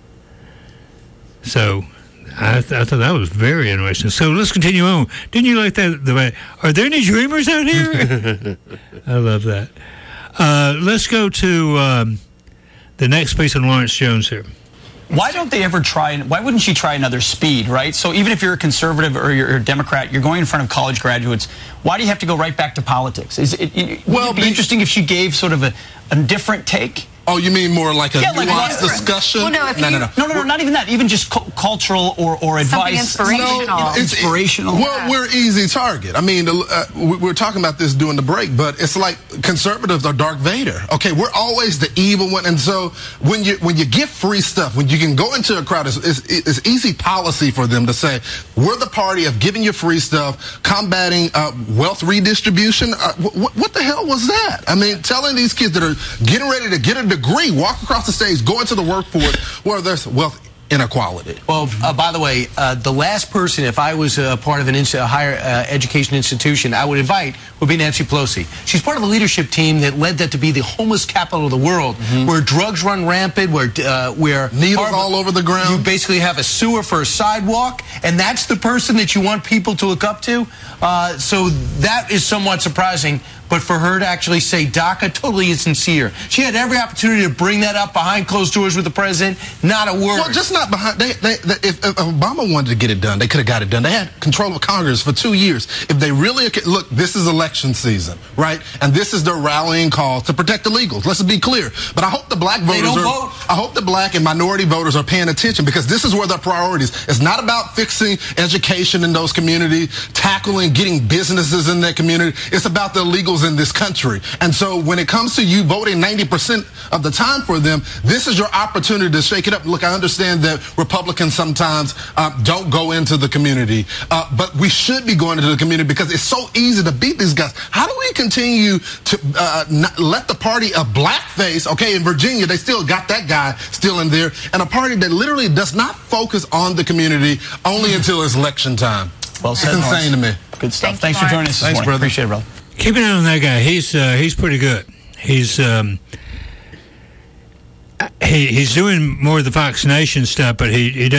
So I, th- I thought that was very interesting. So let's continue on. Didn't you like that? The way, are there any dreamers out here? I love that. Uh, let's go to um, the next piece on Lawrence Jones here. Why don't they ever try, why wouldn't she try another speed, right? So even if you're a conservative or you're a Democrat, you're going in front of college graduates, why do you have to go right back to politics? Is it, it well, would it be interesting if she gave sort of a, a different take? Oh, you mean more like a yeah, like nuanced discussion? Well, no, if no, you, no, no, no, no, no, not even that. Even just cu- cultural or, or advice. Something inspirational. No, it's, inspirational. It, well, we're easy target. I mean, uh, we we're talking about this during the break, but it's like conservatives are Darth Vader. Okay, we're always the evil one, and so when you when you get free stuff, when you can go into a crowd, it's, it's, it's easy policy for them to say, we're the party of giving you free stuff, combating uh, wealth redistribution. Uh, wh- what the hell was that? I mean, telling these kids that are getting ready to get a degree, walk across the stage, go into the workforce where there's wealth inequality. Well, uh, by the way, uh, the last person, if I was a part of an ins- a higher uh, education institution, I would invite would be Nancy Pelosi. She's part of the leadership team that led that to be the homeless capital of the world, mm-hmm. where drugs run rampant, where uh, where needles Harvard, all over the ground. You basically have a sewer for a sidewalk, and that's the person that you want people to look up to. Uh, so that is somewhat surprising. But for her to actually say DACA, totally sincere. She had every opportunity to bring that up behind closed doors with the president. Not a word. Well, just not behind. They, they, they, if, if Obama wanted to get it done, they could have got it done. They had control of Congress for two years. If they really look, this is election season, right? And this is their rallying call to protect illegals. Let's be clear. But I hope the black voters they don't are. Vote. I hope the black and minority voters are paying attention, because this is where their priorities. It's not about fixing education in those communities, tackling getting businesses in that community. It's about the illegals in this country. And so when it comes to you voting ninety percent of the time for them, this is your opportunity to shake it up. Look, I understand that Republicans sometimes uh, don't go into the community, uh, but we should be going into the community because it's so easy to beat these guys. How do we continue to uh, not let the party of blackface, okay, in Virginia, they still got that guy still in there, and a party that literally does not focus on the community only until it's election time. Well said, it's insane Lawrence. to me. Good stuff. Thank Thanks you, for joining us this Thanks, morning. brother. Appreciate it, brother. Keep an eye on that guy. He's uh, he's pretty good. He's um, he he's doing more of the Fox Nation stuff, but he, he does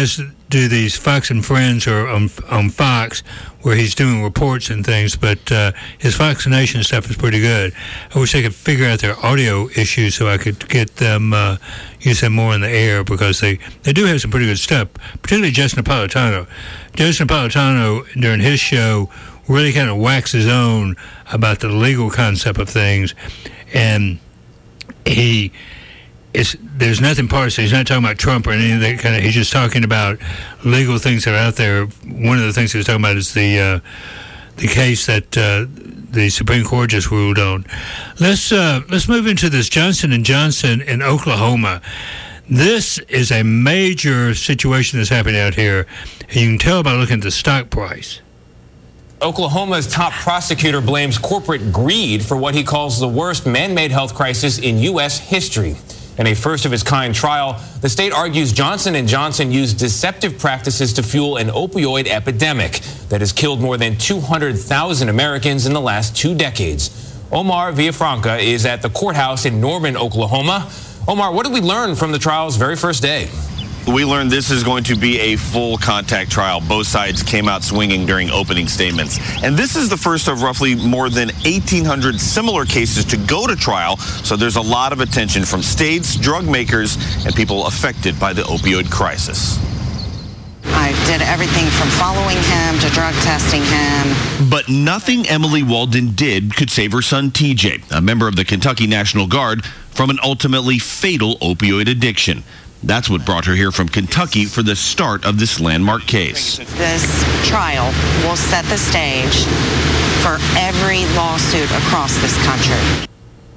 do these Fox and Friends or on, on Fox where he's doing reports and things, but uh, his Fox Nation stuff is pretty good. I wish they could figure out their audio issues so I could get them, uh, use them more in the air, because they, they do have some pretty good stuff, particularly Justin Napolitano. Justin Napolitano, during his show, really kind of waxes on about the legal concept of things, and he... It's, there's nothing partisan. He's not talking about Trump or any of that kind of. He's just talking about legal things that are out there. One of the things he was talking about is the uh, the case that uh, the Supreme Court just ruled on. Let's uh, let's move into this Johnson and Johnson in Oklahoma. This is a major situation that's happening out here, and you can tell by looking at the stock price. Oklahoma's top prosecutor blames corporate greed for what he calls the worst man-made health crisis in U S history. In a first-of-its-kind trial, the state argues Johnson and Johnson used deceptive practices to fuel an opioid epidemic that has killed more than two hundred thousand Americans in the last two decades. Omar Villafranca is at the courthouse in Norman, Oklahoma. Omar, what did we learn from the trial's very first day? We learned this is going to be a full contact trial. Both sides came out swinging during opening statements. And this is the first of roughly more than eighteen hundred similar cases to go to trial. So there's a lot of attention from states, drug makers, and people affected by the opioid crisis. I did everything from following him to drug testing him. But nothing Emily Walden did could save her son T J, a member of the Kentucky National Guard, from an ultimately fatal opioid addiction. That's what brought her here from Kentucky for the start of this landmark case. This trial will set the stage for every lawsuit across this country.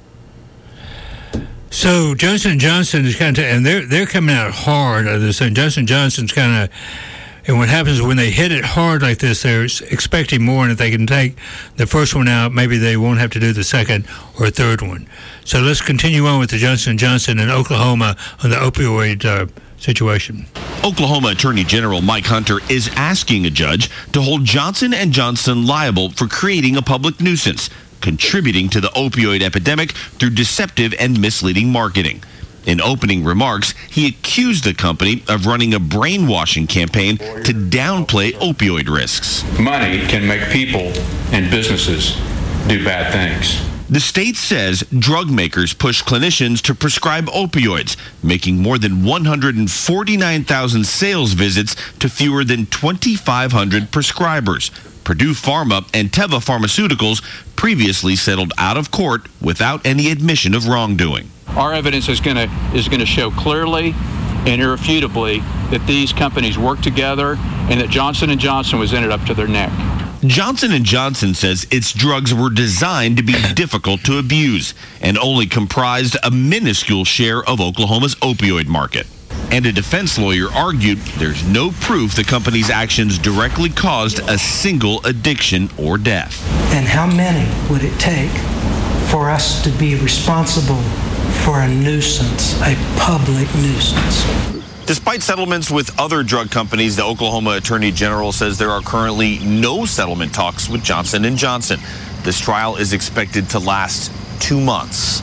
So Johnson and Johnson is kind of, and they're they're coming out hard of this. And Johnson and Johnson's kind of, and what happens when they hit it hard like this, they're expecting more, and if they can take the first one out, maybe they won't have to do the second or third one. So let's continue on with the Johnson and Johnson in Oklahoma on the opioid uh, situation. Oklahoma Attorney General Mike Hunter is asking a judge to hold Johnson and Johnson liable for creating a public nuisance, contributing to the opioid epidemic through deceptive and misleading marketing. In opening remarks, he accused the company of running a brainwashing campaign to downplay opioid risks. Money can make people and businesses do bad things. The state says drug makers push clinicians to prescribe opioids, making more than one hundred forty-nine thousand sales visits to fewer than twenty-five hundred prescribers. Purdue Pharma and Teva Pharmaceuticals previously settled out of court without any admission of wrongdoing. Our evidence is going to is going to show clearly and irrefutably that these companies worked together and that Johnson and Johnson was in it up to their neck. Johnson and Johnson says its drugs were designed to be difficult to abuse and only comprised a minuscule share of Oklahoma's opioid market. And a defense lawyer argued there's no proof the company's actions directly caused a single addiction or death. And how many would it take for us to be responsible for a nuisance, a public nuisance? Despite settlements with other drug companies, the Oklahoma Attorney General says there are currently no settlement talks with Johnson and Johnson. This trial is expected to last two months.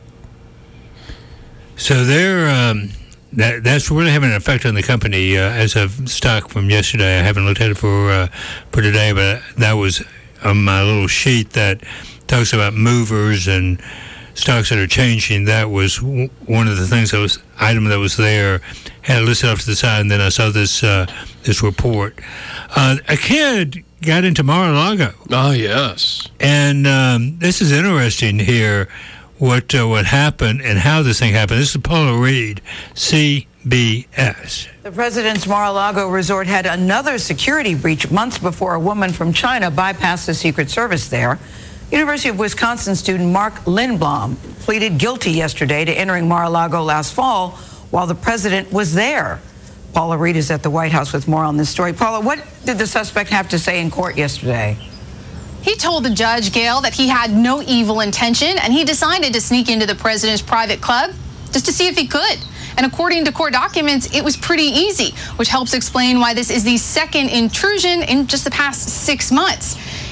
So they're um, that that's really having an effect on the company. Uh, as of stock from yesterday, I haven't looked at it for uh, for today, but that was on my little sheet that talks about movers and stocks that are changing. That was w- one of the things that was item that was there. Had it listed off to the side, and then I saw this uh, this report. Uh, a kid got into Mar-a-Lago. Oh yes, and um, this is interesting here. What uh, what happened and how this thing happened. This is Paula Reed, C B S. The president's Mar-a-Lago resort had another security breach months before a woman from China bypassed the Secret Service there. University of Wisconsin student Mark Lindblom pleaded guilty yesterday to entering Mar-a-Lago last fall while the president was there. Paula Reed is at the White House with more on this story. Paula, what did the suspect have to say in court yesterday? He told the judge, Gail, that he had no evil intention and he decided to sneak into the president's private club just to see if he could. And according to court documents, it was pretty easy, which helps explain why this is the second intrusion in just the past six months.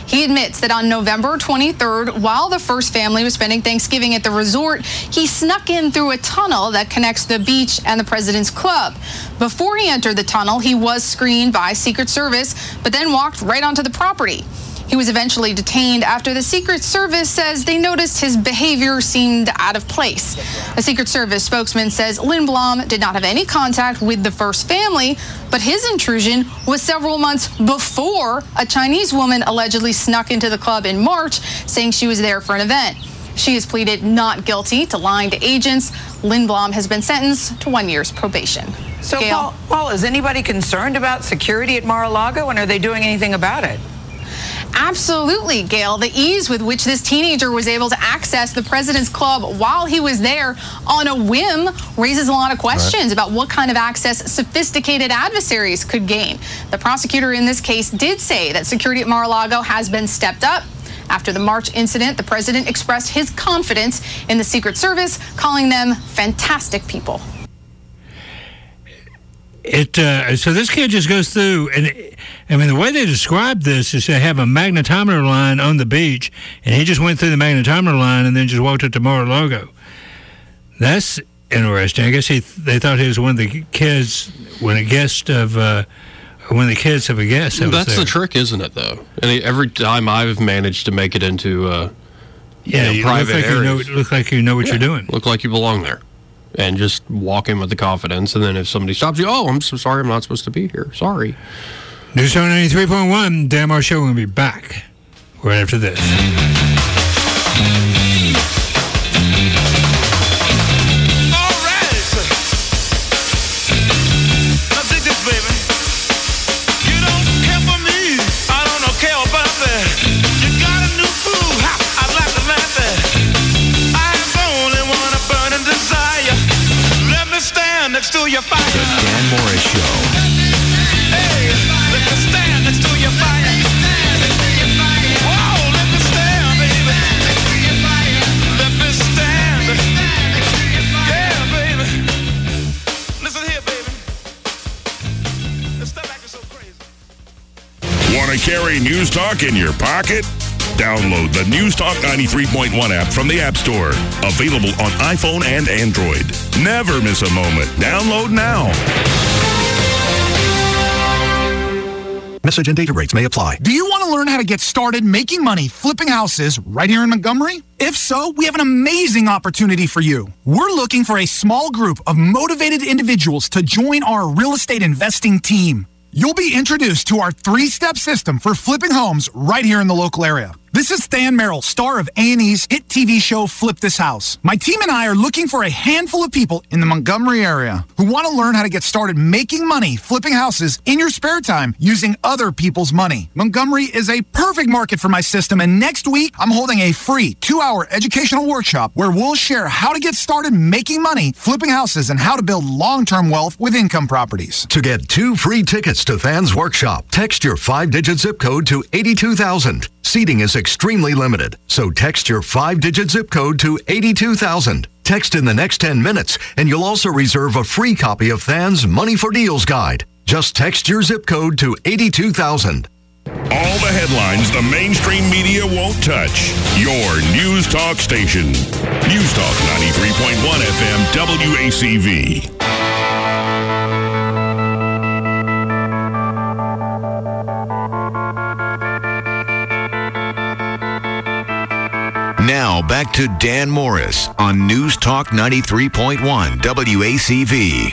He admits that on November twenty-third, while the first family was spending Thanksgiving at the resort, he snuck in through a tunnel that connects the beach and the president's club. Before he entered the tunnel, he was screened by Secret Service, but then walked right onto the property. He was eventually detained after the Secret Service says they noticed his behavior seemed out of place. A Secret Service spokesman says Lindblom did not have any contact with the first family, but his intrusion was several months before a Chinese woman allegedly snuck into the club in March, saying she was there for an event. She has pleaded not guilty to lying to agents. Lindblom has been sentenced to one year's probation. So, Paul, Paul, is anybody concerned about security at Mar-a-Lago, and are they doing anything about it? Absolutely, Gail. The ease with which this teenager was able to access the president's club while he was there on a whim raises a lot of questions right. about what kind of access sophisticated adversaries could gain. The prosecutor in this case did say that security at Mar-a-Lago has been stepped up. After the March incident, the president expressed his confidence in the Secret Service, calling them fantastic people. It uh, so this kid just goes through, and I mean the way they describe this is they have a magnetometer line on the beach, and he just went through the magnetometer line and then just walked up to Mar-a-Lago. That's interesting. I guess he they thought he was one of the kids, when a guest of uh, one of the kids of a guest. That That's was there. the trick, isn't it? Though, and every time I've managed to make it into uh, yeah, you know, you private look like areas, you know, look like you know what yeah, you're doing. Look like you belong there. And just walk in with the confidence, and then if somebody stops you, oh, I'm so sorry, I'm not supposed to be here. Sorry. News Talk ninety-three point one, Dan Moore Show. We're going to be back right after this. Next to your fire. The Dan Morris Show. Hey, let me stand next to your fire. Whoa, let me stand, baby. Let me stand. Yeah, baby. Listen here, baby. Let's stop acting so crazy. Want to carry News Talk in your pocket? Download the News Talk ninety-three point one app from the App Store. Available on iPhone and Android. Never miss a moment. Download now. Message and data rates may apply. Do you want to learn how to get started making money flipping houses right here in Montgomery? If so, we have an amazing opportunity for you. We're looking for a small group of motivated individuals to join our real estate investing team. You'll be introduced to our three-step system for flipping homes right here in the local area. This is Stan Merrill, star of A and E's hit T V show Flip This House. My team and I are looking for a handful of people in the Montgomery area who want to learn how to get started making money flipping houses in your spare time using other people's money. Montgomery is a perfect market for my system, and next week I'm holding a free two-hour educational workshop where we'll share how to get started making money flipping houses and how to build long-term wealth with income properties. To get two free tickets to Than's workshop, text your five-digit zip code to eighty-two thousand. Seating is extremely limited, so text your five-digit zip code to eighty-two thousand. Text in the next ten minutes, and you'll also reserve a free copy of Than's Money for Deals guide. Just text your zip code to eighty-two thousand. All the headlines the mainstream media won't touch. Your News Talk station. News Talk ninety-three point one F M W A C V. Now back to Dan Morris on News Talk ninety-three point one W A C V.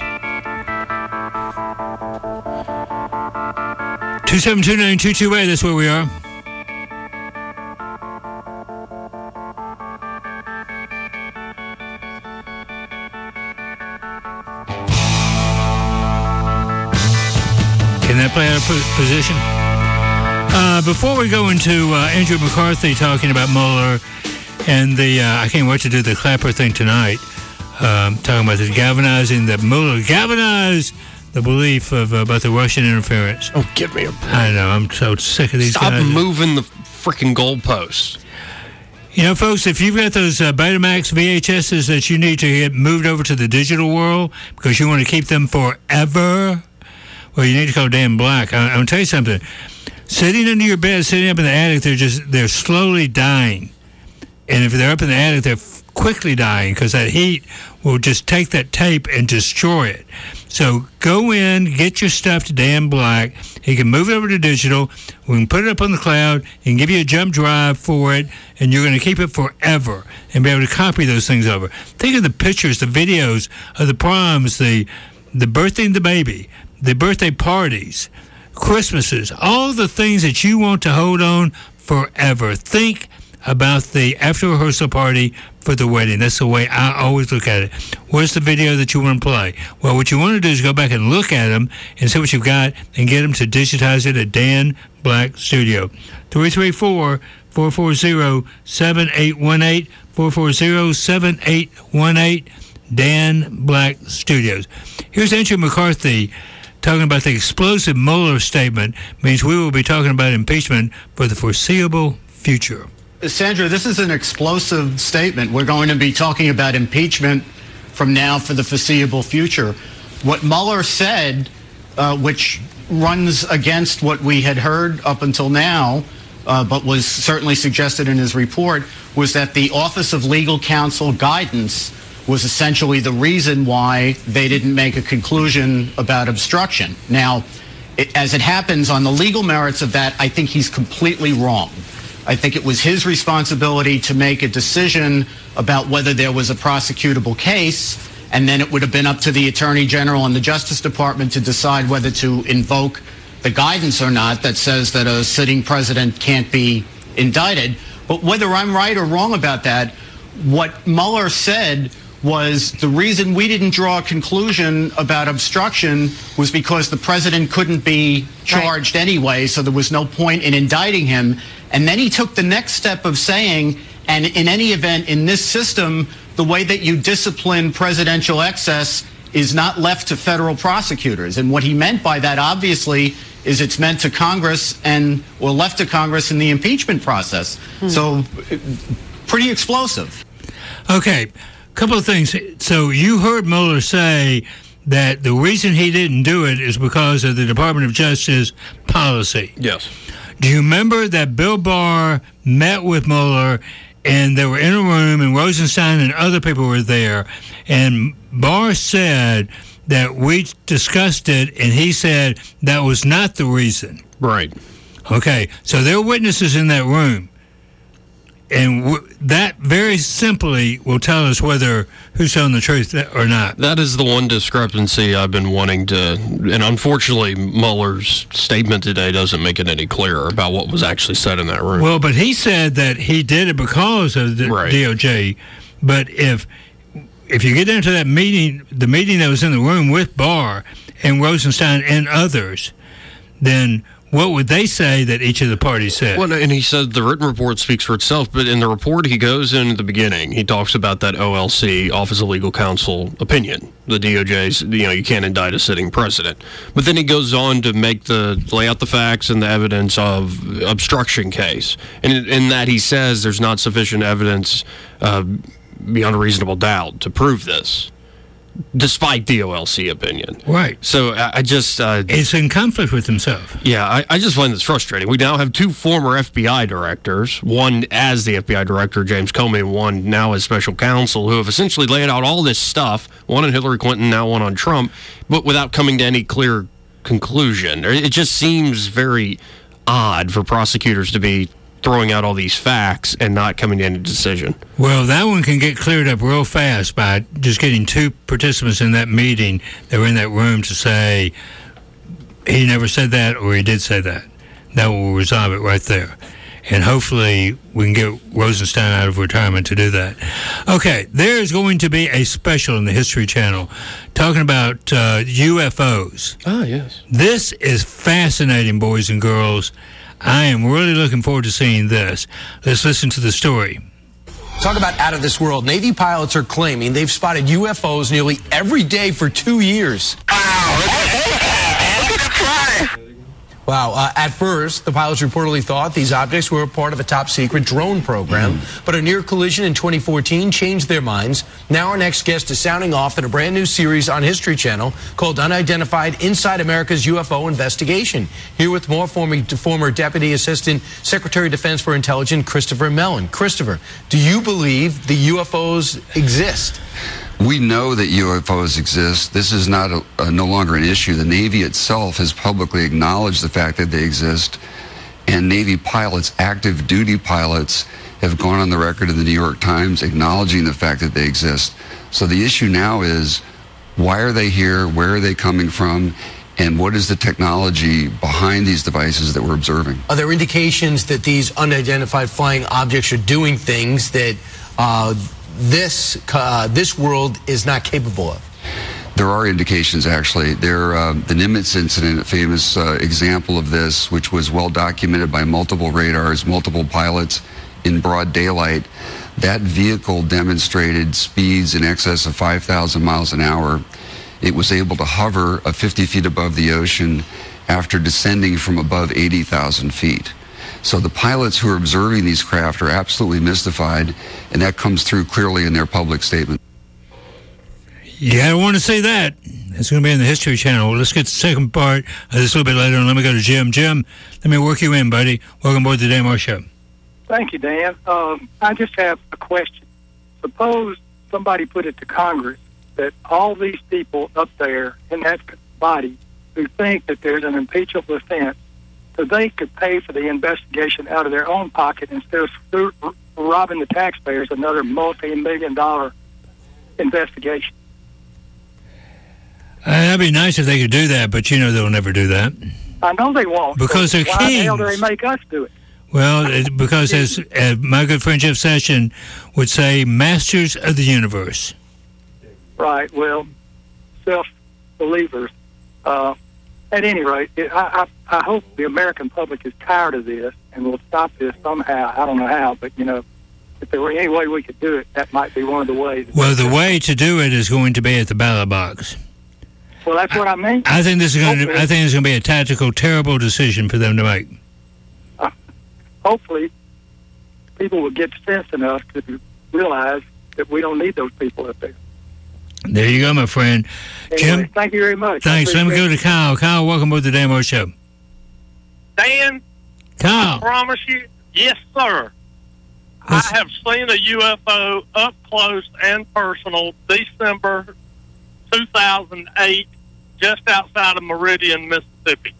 two seven two nine two two eight, that's where we are. Can that play out of position? Uh, before we go into uh, Andrew McCarthy talking about Mueller and the, uh, I can't wait to do the Clapper thing tonight, um, talking about this galvanizing, that Mueller galvanized the belief of uh, about the Russian interference. Oh, give me a break. I know, I'm so sick of these Stop guys. Stop moving the freaking goalposts. You know, folks, if you've got those uh, Betamax V H S's that you need to get moved over to the digital world because you want to keep them forever, well, you need to call Dan Black. I, I'll tell you something. sitting under your bed, sitting up in the attic, they're just they're slowly dying. And if they're up in the attic, they're f- quickly dying because that heat will just take that tape and destroy it. So go in, get your stuff to Dan Black. He can move it over to digital. We can put it up on the cloud and give you a jump drive for it, and you're going to keep it forever and be able to copy those things over. Think of the pictures, the videos of the proms, the the birthday of the baby, the birthday parties, Christmases, all the things that you want to hold on forever. Think about the after rehearsal party for the wedding. That's the way I always look at it. Where's the video that you want to play? Well, what you want to do is go back and look at them and see what you've got and get them to digitize it at Dan Black Studio. three three four, four four zero, seven eight one eight, four four zero, seven eight one eight, Dan Black Studios. Here's Andrew McCarthy talking about the explosive Mueller statement means we will be talking about impeachment for the foreseeable future. Sandra, this is an explosive statement. We're going to be talking about impeachment from now for the foreseeable future. What Mueller said, uh, which runs against what we had heard up until now, uh, but was certainly suggested in his report, was that the Office of Legal Counsel guidance was essentially the reason why they didn't make a conclusion about obstruction. Now, it, as it happens on the legal merits of that, I think he's completely wrong. I think it was his responsibility to make a decision about whether there was a prosecutable case, and then it would have been up to the Attorney General and the Justice Department to decide whether to invoke the guidance or not that says that a sitting president can't be indicted. But whether I'm right or wrong about that, what Mueller said was the reason we didn't draw a conclusion about obstruction was because the president couldn't be charged right. anyway, so there was no point in indicting him. And then he took the next step of saying, and in any event, in this system, the way that you discipline presidential excess is not left to federal prosecutors. And what he meant by that, obviously, is it's meant to Congress and or left to Congress in the impeachment process. Hmm. So pretty explosive. Okay. Couple of things. So you heard Mueller say that the reason he didn't do it is because of the Department of Justice policy. Yes. Do you remember that Bill Barr met with Mueller and they were in a room and Rosenstein and other people were there, and Barr said that we discussed it and he said that was not the reason. Right. Okay. So there were witnesses in that room. And w- that very simply will tell us whether who's telling the truth or not. That is the one discrepancy I've been wanting to, and unfortunately Mueller's statement today doesn't make it any clearer about what was actually said in that room. Well, but he said that he did it because of the right. D O J. But if if you get into that meeting, the meeting that was in the room with Barr and Rosenstein and others, then what would they say that each of the parties said? Well, and he said the written report speaks for itself, but in the report he goes in at the beginning, he talks about that O L C, Office of Legal Counsel, opinion. The D O J's, you know, you can't indict a sitting president. But then he goes on to make the, lay out the facts and the evidence of obstruction case. And in, in that he says there's not sufficient evidence uh, beyond a reasonable doubt to prove this, despite the O L C opinion. Right. So I, I just... Uh, it's in conflict with himself. Yeah, I, I just find this frustrating. We now have two former F B I directors, one as the F B I director, James Comey, and one now as special counsel, who have essentially laid out all this stuff, one on Hillary Clinton, now one on Trump, but without coming to any clear conclusion. It just seems very odd for prosecutors to be throwing out all these facts and not coming to any decision. Well, that one can get cleared up real fast by just getting two participants in that meeting that were in that room to say he never said that or he did say that. That will resolve it right there. And hopefully we can get Rosenstein out of retirement to do that. Okay, there is going to be a special in the History Channel talking about uh, U F Os. Ah, yes. This is fascinating, boys and girls. I am really looking forward to seeing this. Let's listen to the story. Talk about out of this world. Navy pilots are claiming they've spotted U F Os nearly every day for two years. Wow. Uh, at first, the pilots reportedly thought these objects were a part of a top-secret drone program, mm. but a near collision in twenty fourteen changed their minds. Now our next guest is sounding off in a brand new series on History Channel called Unidentified Inside America's U F O Investigation. Here with more, former, former Deputy Assistant Secretary of Defense for Intelligence, Christopher Mellon. Christopher, do you believe the U F Os exist? We know that U F Os exist. This is not a, a, no longer an issue. The Navy itself has publicly acknowledged the fact that they exist, and Navy pilots, active duty pilots, have gone on the record in the New York Times acknowledging the fact that they exist. So the issue now is, why are they here? Where are they coming from? And what is the technology behind these devices that we're observing? Are there indications that these unidentified flying objects are doing things that uh, this uh, this world is not capable of? There are indications, actually. There, uh, the Nimitz incident, a famous uh, example of this, which was well documented by multiple radars, multiple pilots in broad daylight. That vehicle demonstrated speeds in excess of five thousand miles an hour. It was able to hover uh, fifty feet above the ocean after descending from above eighty thousand feet. So the pilots who are observing these craft are absolutely mystified, and that comes through clearly in their public statement. Yeah, I want to say that. It's going to be in the History Channel. Let's get the second part of this a little bit later, and let me go to Jim. Jim, let me work you in, buddy. Welcome aboard the Dan Moore Show. Thank you, Dan. Um, I just have a question. Suppose somebody put it to Congress that all these people up there in that body who think that there's an impeachable offense, so they could pay for the investigation out of their own pocket instead of robbing the taxpayers another multi-million dollar investigation. Uh, that'd be nice if they could do that, but you know they'll never do that. I know they won't. Because so they're why kings. Why the hell do they make us do it? Well, it, because as uh, my good friend Jeff Sessions would say, masters of the universe. Right. Well, self-believers. Uh, at any rate, it, I, I, I hope the American public is tired of this and will stop this somehow. I don't know how, but, you know, if there were any way we could do it, that might be one of the ways. Well, the way to do it is going to be at the ballot box. Well, that's what I mean. I think this is going to. I think it's going to be a tactical, terrible decision for them to make. Uh, hopefully, people will get sense enough to realize that we don't need those people up there. There you go, my friend. Anyway, Jim, thank you very much. Thanks. Let me go to Kyle. Kyle, welcome aboard the Dan Moore Show. Dan, Kyle. I promise you, yes, sir. What's... I have seen a U F O up close and personal December two thousand eight, just outside of Meridian, Mississippi.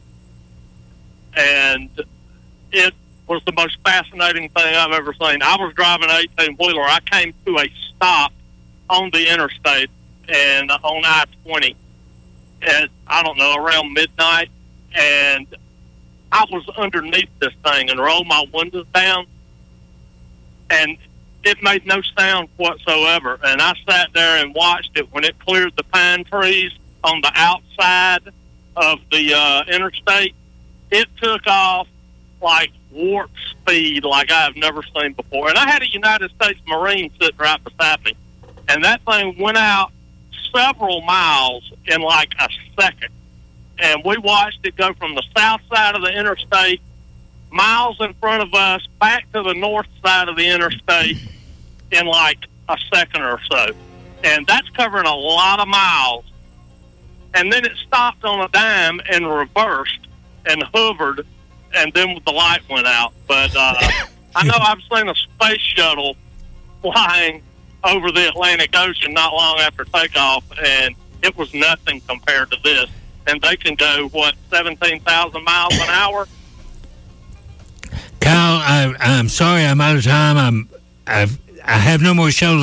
And it was the most fascinating thing I've ever seen. I was driving an eighteen-wheeler. I came to a stop on the interstate and on I twenty at, I don't know, around midnight. And I was underneath this thing and rolled my windows down. And it made no sound whatsoever. And I sat there and watched it when it cleared the pine trees on the outside of the uh, interstate. It took off like warp speed like I have never seen before. And I had a United States Marine sitting right beside me. And that thing went out several miles in like a second. And we watched it go from the south side of the interstate, miles in front of us, back to the north side of the interstate in like a second or so. And that's covering a lot of miles. And then it stopped on a dime and reversed and hovered, and then the light went out. But uh, I know I've seen a space shuttle flying over the Atlantic Ocean not long after takeoff, and it was nothing compared to this. And they can go, what, seventeen thousand miles an hour? Kyle, I, I'm sorry I'm out of time. I'm, I've, I have no more show